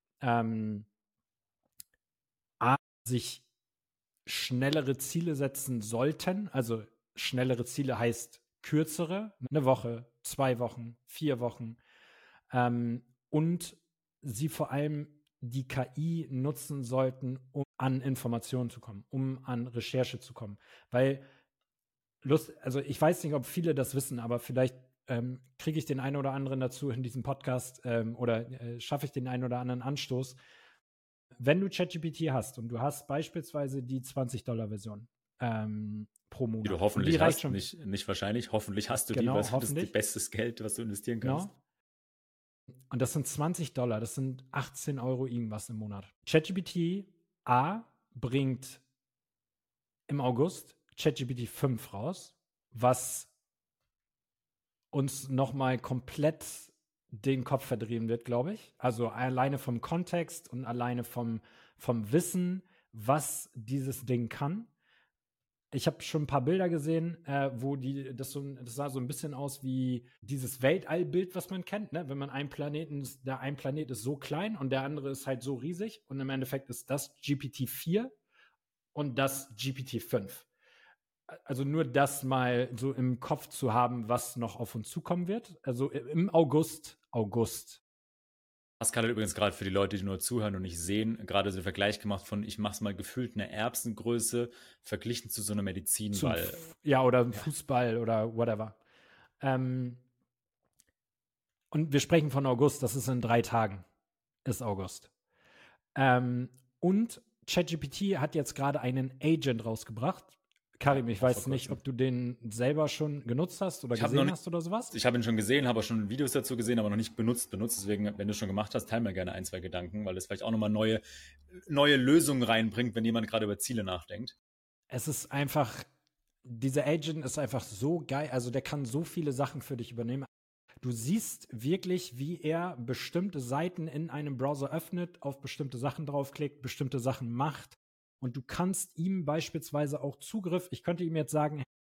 C: sich schnellere Ziele setzen sollten. Also schnellere Ziele heißt kürzere, eine Woche, 2 Wochen, 4 Wochen. Und sie vor allem die KI nutzen sollten, um an Informationen zu kommen, um an Recherche zu kommen. Weil also ich weiß nicht, ob viele das wissen, aber vielleicht kriege ich den einen oder anderen dazu in diesem Podcast oder schaffe ich den einen oder anderen Anstoß. Wenn du ChatGPT hast und du hast beispielsweise die $20-Version pro Monat.
B: Die du hoffentlich
C: die reicht
B: hast,
C: schon.
B: nicht wahrscheinlich, hoffentlich hast du
C: Genau,
B: die, weil das
C: hoffentlich.
B: ist bestes Geld, was du investieren kannst.
C: Genau. Und das sind $20, das sind 18 Euro irgendwas im Monat. ChatGPT A bringt im August ChatGPT 5 raus, was uns nochmal komplett den Kopf verdrehen wird, glaube ich. Also alleine vom Kontext und alleine vom Wissen, was dieses Ding kann. Ich habe schon ein paar Bilder gesehen, wo das sah so ein bisschen aus wie dieses Weltallbild, was man kennt, ne? Wenn man einen Planeten, der ein Planet ist so klein und der andere ist halt so riesig und im Endeffekt ist das GPT-4 und das GPT-5. Also nur das mal so im Kopf zu haben, was noch auf uns zukommen wird. Also im August.
B: Pascal hat übrigens gerade für die Leute, die nur zuhören und nicht sehen, gerade so einen Vergleich gemacht von, ich mache es mal gefühlt eine Erbsengröße verglichen zu so einer Medizinball.
C: Oder Fußball oder whatever. Und wir sprechen von August, das ist in 3 Tagen, ist August. Und ChatGPT hat jetzt gerade einen Agent rausgebracht. Karim, ich weiß nicht, ob du den selber schon genutzt hast oder gesehen hast oder sowas.
B: Ich habe ihn schon gesehen, habe auch schon Videos dazu gesehen, aber noch nicht benutzt. Deswegen, wenn du es schon gemacht hast, teil mir gerne 1, 2 Gedanken, weil das vielleicht auch nochmal neue Lösungen reinbringt, wenn jemand gerade über Ziele nachdenkt.
C: Es ist einfach, dieser Agent ist einfach so geil, also der kann so viele Sachen für dich übernehmen. Du siehst wirklich, wie er bestimmte Seiten in einem Browser öffnet, auf bestimmte Sachen draufklickt, bestimmte Sachen macht. Und du kannst ihm beispielsweise auch Zugriff, ich könnte ihm jetzt sagen,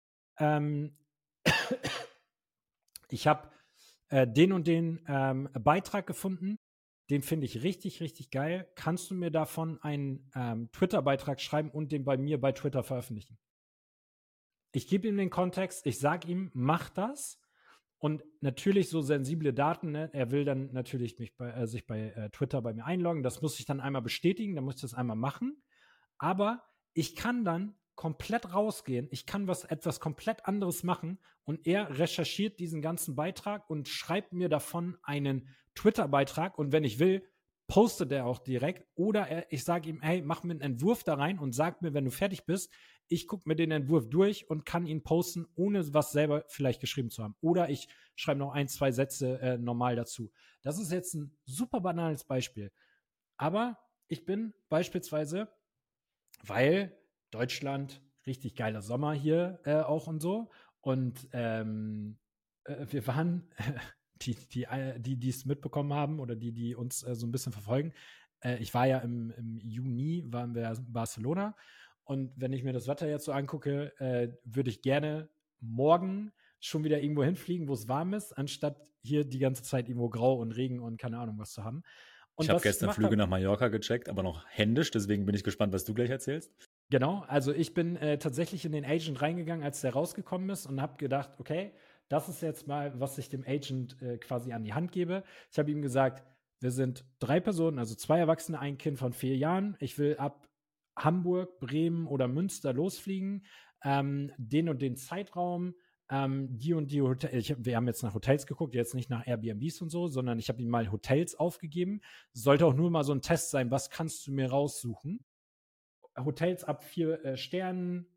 C: ich habe den und den Beitrag gefunden, den finde ich richtig, richtig geil. Kannst du mir davon einen Twitter-Beitrag schreiben und den bei mir bei Twitter veröffentlichen? Ich gebe ihm den Kontext, ich sage ihm, mach das. Und natürlich so sensible Daten, ne? Er will dann natürlich sich bei Twitter bei mir einloggen. Das muss ich dann einmal bestätigen, dann muss ich das einmal machen. Aber ich kann dann komplett rausgehen. Ich kann etwas komplett anderes machen und er recherchiert diesen ganzen Beitrag und schreibt mir davon einen Twitter-Beitrag und wenn ich will, postet er auch direkt oder ich sage ihm, hey, mach mir einen Entwurf da rein und sag mir, wenn du fertig bist, ich gucke mir den Entwurf durch und kann ihn posten, ohne was selber vielleicht geschrieben zu haben. Oder ich schreibe noch 1, 2 Sätze normal dazu. Das ist jetzt ein super banales Beispiel. Aber ich bin beispielsweise, weil Deutschland, richtig geiler Sommer hier auch und so. Und wir waren, die es mitbekommen haben oder die uns so ein bisschen verfolgen, ich war ja im Juni, waren wir in Barcelona. Und wenn ich mir das Wetter jetzt so angucke, würde ich gerne morgen schon wieder irgendwo hinfliegen, wo es warm ist, anstatt hier die ganze Zeit irgendwo grau und Regen und keine Ahnung was zu haben. Und
B: ich habe gestern Flüge nach Mallorca gecheckt, aber noch händisch, deswegen bin ich gespannt, was du gleich erzählst.
C: Genau, also ich bin tatsächlich in den Agent reingegangen, als der rausgekommen ist und habe gedacht, okay, das ist jetzt mal, was ich dem Agent quasi an die Hand gebe. Ich habe ihm gesagt, wir sind 3 Personen, also 2 Erwachsene, ein Kind von 4 Jahren. Ich will ab Hamburg, Bremen oder Münster losfliegen, den und den Zeitraum. die und die Hotels, wir haben jetzt nach Hotels geguckt, jetzt nicht nach Airbnbs und so, sondern ich habe ihm mal Hotels aufgegeben. Sollte auch nur mal so ein Test sein, was kannst du mir raussuchen? Hotels ab 4 Sternen,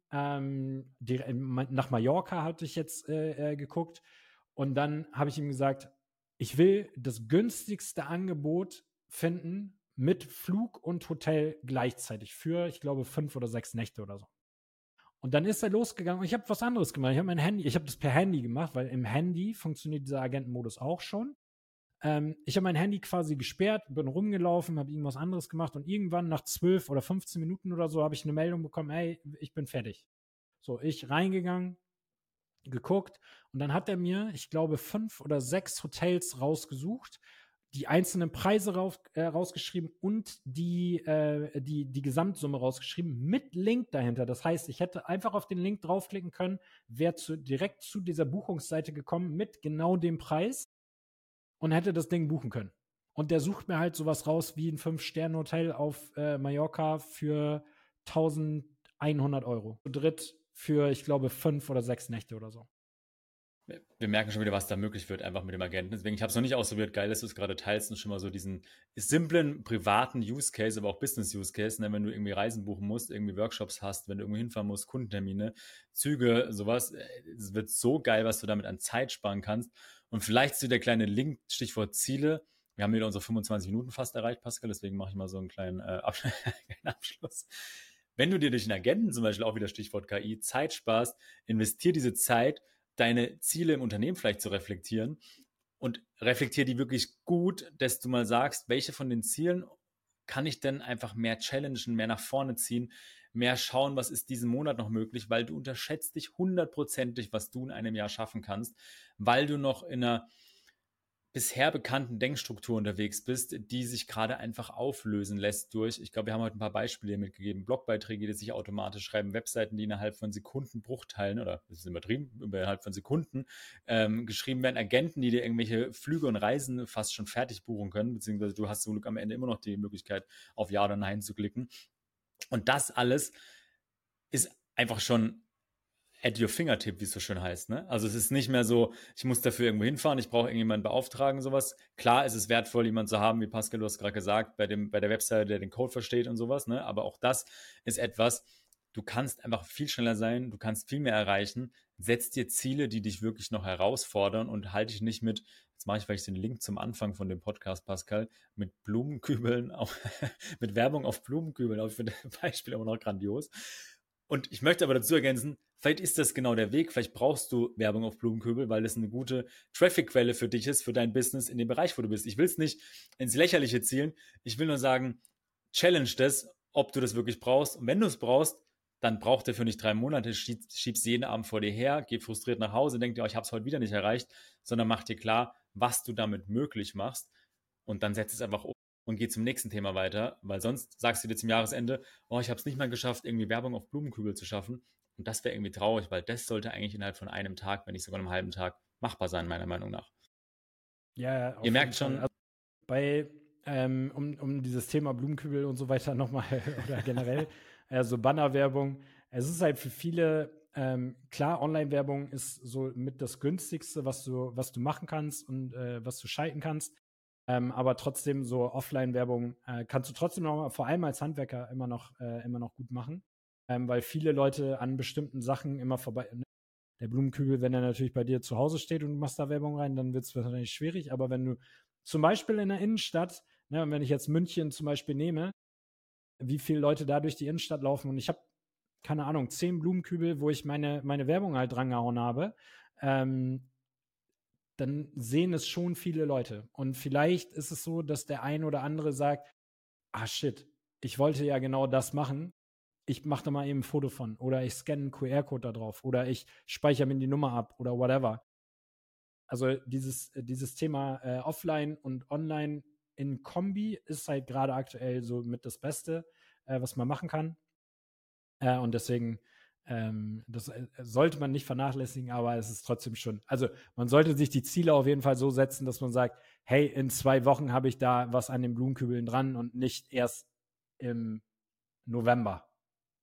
C: nach Mallorca hatte ich jetzt geguckt. Und dann habe ich ihm gesagt, ich will das günstigste Angebot finden mit Flug und Hotel gleichzeitig für, ich glaube, 5 oder 6 Nächte oder so. Und dann ist er losgegangen und ich habe was anderes gemacht. Ich habe das per Handy gemacht, weil im Handy funktioniert dieser Agentenmodus auch schon. Ich habe mein Handy quasi gesperrt, bin rumgelaufen, habe irgendwas anderes gemacht und irgendwann nach 12 oder 15 Minuten oder so habe ich eine Meldung bekommen, hey, ich bin fertig. So, ich reingegangen, geguckt und dann hat er mir, ich glaube, 5 oder 6 Hotels rausgesucht, die einzelnen Preise rausgeschrieben und die Gesamtsumme rausgeschrieben mit Link dahinter. Das heißt, ich hätte einfach auf den Link draufklicken können, wäre direkt zu dieser Buchungsseite gekommen mit genau dem Preis und hätte das Ding buchen können. Und der sucht mir halt sowas raus wie ein 5-Sterne-Hotel auf Mallorca für 1.100 Euro. Zu dritt für, ich glaube, 5 oder 6 Nächte oder so.
B: Wir merken schon wieder, was da möglich wird, einfach mit dem Agenten. Deswegen, ich habe es noch nicht ausprobiert. Geil, dass du es gerade teilst und schon mal so diesen simplen, privaten Use Case, aber auch Business Use Case, ne? Wenn du irgendwie Reisen buchen musst, irgendwie Workshops hast, wenn du irgendwo hinfahren musst, Kundentermine, Züge, sowas. Es wird so geil, was du damit an Zeit sparen kannst. Und vielleicht so der kleine Link, Stichwort Ziele. Wir haben wieder unsere 25 Minuten fast erreicht, Pascal, deswegen mache ich mal so einen kleinen Abschluss. Wenn du dir durch einen Agenten zum Beispiel auch wieder Stichwort KI Zeit sparst, investier diese Zeit, deine Ziele im Unternehmen vielleicht zu reflektieren und reflektier die wirklich gut, dass du mal sagst, welche von den Zielen kann ich denn einfach mehr challengen, mehr nach vorne ziehen, mehr schauen, was ist diesen Monat noch möglich, weil du unterschätzt dich 100%, was du in einem Jahr schaffen kannst, weil du noch in einer bisher bekannten Denkstruktur unterwegs bist, die sich gerade einfach auflösen lässt durch, ich glaube, wir haben heute ein paar Beispiele mitgegeben, Blogbeiträge, die sich automatisch schreiben, Webseiten, die innerhalb von Sekundenbruchteilen, oder das ist übertrieben, innerhalb von Sekunden geschrieben werden, Agenten, die dir irgendwelche Flüge und Reisen fast schon fertig buchen können, beziehungsweise du hast zum Glück am Ende immer noch die Möglichkeit, auf Ja oder Nein zu klicken. Und das alles ist einfach schon at your fingertip, wie es so schön heißt. Ne? Also es ist nicht mehr so, ich muss dafür irgendwo hinfahren, ich brauche irgendjemanden beauftragen, sowas. Klar ist es wertvoll, jemanden zu haben, wie Pascal, du hast gerade gesagt, bei der Webseite, der den Code versteht und sowas. Ne? Aber auch das ist etwas, du kannst einfach viel schneller sein, du kannst viel mehr erreichen. Setz dir Ziele, die dich wirklich noch herausfordern und halte dich nicht mit, jetzt mache ich vielleicht den Link zum Anfang von dem Podcast, Pascal, mit Blumenkübeln, mit Werbung auf Blumenkübeln. Ich finde das Beispiel immer noch grandios. Und ich möchte aber dazu ergänzen, vielleicht ist das genau der Weg, vielleicht brauchst du Werbung auf Blumenkübel, weil das eine gute Traffic-Quelle für dich ist, für dein Business in dem Bereich, wo du bist. Ich will es nicht ins Lächerliche zielen, ich will nur sagen, challenge das, ob du das wirklich brauchst. Und wenn du es brauchst, dann braucht dafür nicht 3 Monate, schiebst jeden Abend vor dir her, geh frustriert nach Hause, denk dir, oh, ich habe es heute wieder nicht erreicht, sondern mach dir klar, was du damit möglich machst und dann setz es einfach um und geh zum nächsten Thema weiter, weil sonst sagst du dir zum Jahresende, oh, ich habe es nicht mal geschafft, irgendwie Werbung auf Blumenkübel zu schaffen. Und das wäre irgendwie traurig, weil das sollte eigentlich innerhalb von einem Tag, wenn nicht sogar einem halben Tag, machbar sein, meiner Meinung nach.
C: Ja,
B: ihr merkt schon.
C: Also um dieses Thema Blumenkübel und so weiter nochmal, oder generell, so Bannerwerbung, es ist halt für viele, klar, Online-Werbung ist so mit das günstigste, was du machen kannst und was du schalten kannst. Aber trotzdem so Offline-Werbung kannst du trotzdem noch, vor allem als Handwerker, immer noch gut machen, weil viele Leute an bestimmten Sachen immer vorbei. Ne? Der Blumenkübel, wenn er natürlich bei dir zu Hause steht und du machst da Werbung rein, dann wird es wahrscheinlich schwierig. Aber wenn du zum Beispiel in der Innenstadt, ne, wenn ich jetzt München zum Beispiel nehme, wie viele Leute da durch die Innenstadt laufen und ich habe, keine Ahnung, 10 Blumenkübel, wo ich meine Werbung halt drangehauen habe, dann sehen es schon viele Leute. Und vielleicht ist es so, dass der ein oder andere sagt, ah shit, ich wollte ja genau das machen. Ich mache da mal eben ein Foto von. Oder ich scanne einen QR-Code da drauf. Oder ich speichere mir die Nummer ab. Oder whatever. Also dieses Thema Offline und Online in Kombi ist halt gerade aktuell so mit das Beste, was man machen kann. Und deswegen das sollte man nicht vernachlässigen, aber es ist trotzdem schon, also man sollte sich die Ziele auf jeden Fall so setzen, dass man sagt, hey, in 2 Wochen habe ich da was an den Blumenkübeln dran und nicht erst im November.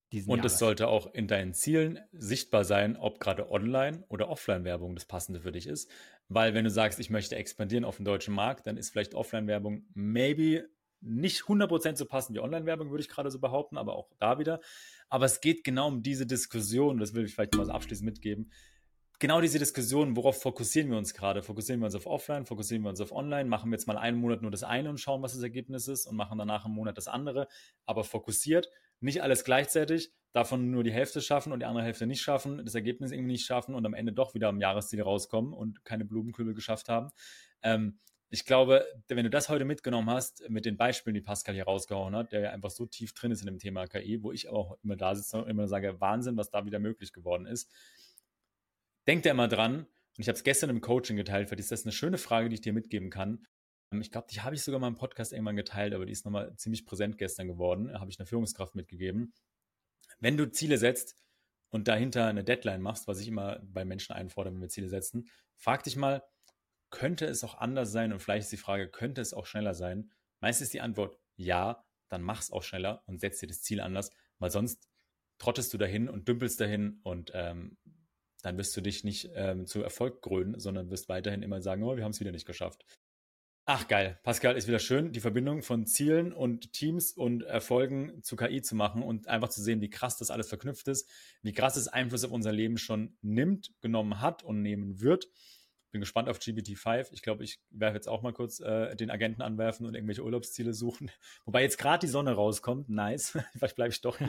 B: Und es sollte auch in deinen Zielen sichtbar sein, ob gerade Online- oder Offline-Werbung das Passende für dich ist. Weil wenn du sagst, ich möchte expandieren auf den deutschen Markt, dann ist vielleicht Offline-Werbung maybe nicht 100% so passend wie Online-Werbung, würde ich gerade so behaupten, aber auch da wieder. Aber es geht genau um diese Diskussion, das will ich vielleicht mal so abschließend mitgeben. Genau diese Diskussion, worauf fokussieren wir uns gerade? Fokussieren wir uns auf Offline, fokussieren wir uns auf Online, machen wir jetzt mal einen Monat nur das eine und schauen, was das Ergebnis ist und machen danach einen Monat das andere, aber fokussiert, nicht alles gleichzeitig, davon nur die Hälfte schaffen und die andere Hälfte nicht schaffen, das Ergebnis irgendwie nicht schaffen und am Ende doch wieder am Jahresziel rauskommen und keine Blumenkübel geschafft haben. Ich glaube, wenn du das heute mitgenommen hast, mit den Beispielen, die Pascal hier rausgehauen hat, der ja einfach so tief drin ist in dem Thema KI, wo ich auch immer da sitze und immer sage, Wahnsinn, was da wieder möglich geworden ist. Denk da immer dran, und ich habe es gestern im Coaching geteilt, weil das ist eine schöne Frage, die ich dir mitgeben kann. Ich glaube, die habe ich sogar mal im Podcast irgendwann geteilt, aber die ist nochmal ziemlich präsent gestern geworden. Da habe ich einer Führungskraft mitgegeben. Wenn du Ziele setzt und dahinter eine Deadline machst, was ich immer bei Menschen einfordere, wenn wir Ziele setzen, frag dich mal, könnte es auch anders sein? Und vielleicht ist die Frage, könnte es auch schneller sein? Meistens ist die Antwort ja, dann mach es auch schneller und setz dir das Ziel anders, weil sonst trottest du dahin und dümpelst dahin und dann wirst du dich nicht zu Erfolg krönen, sondern wirst weiterhin immer sagen, oh, wir haben es wieder nicht geschafft. Ach geil, Pascal, ist wieder schön, die Verbindung von Zielen und Teams und Erfolgen zu KI zu machen und einfach zu sehen, wie krass das alles verknüpft ist, wie krass es Einfluss auf unser Leben schon nimmt, genommen hat und nehmen wird. Bin gespannt auf GPT-5. Ich glaube, ich werde jetzt auch mal kurz den Agenten anwerfen und irgendwelche Urlaubsziele suchen. Wobei jetzt gerade die Sonne rauskommt. Nice. Vielleicht bleibe ich doch hier.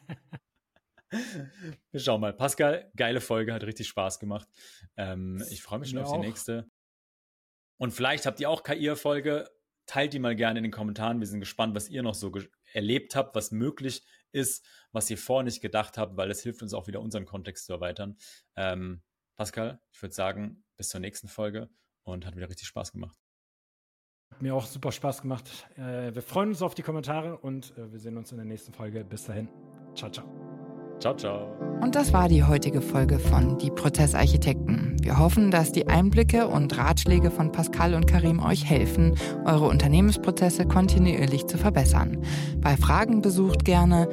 B: Wir schauen mal. Pascal, geile Folge, hat richtig Spaß gemacht. Ich freue mich schon auf die nächste. Und vielleicht habt ihr auch KI-Erfolge. Teilt die mal gerne in den Kommentaren. Wir sind gespannt, was ihr noch so erlebt habt, was möglich ist, was ihr vorher nicht gedacht habt, weil das hilft uns auch wieder, unseren Kontext zu erweitern. Pascal, ich würde sagen, bis zur nächsten Folge und hat wieder richtig Spaß gemacht.
C: Hat mir auch super Spaß gemacht. Wir freuen uns auf die Kommentare und wir sehen uns in der nächsten Folge. Bis dahin. Ciao, ciao.
B: Ciao, ciao.
A: Und das war die heutige Folge von Die Prozessarchitekten. Wir hoffen, dass die Einblicke und Ratschläge von Pascal und Karim euch helfen, eure Unternehmensprozesse kontinuierlich zu verbessern. Bei Fragen besucht gerne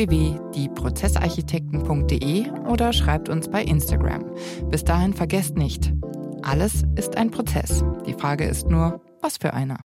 A: www.dieprozessarchitekten.de oder schreibt uns bei Instagram. Bis dahin vergesst nicht, alles ist ein Prozess. Die Frage ist nur, was für einer?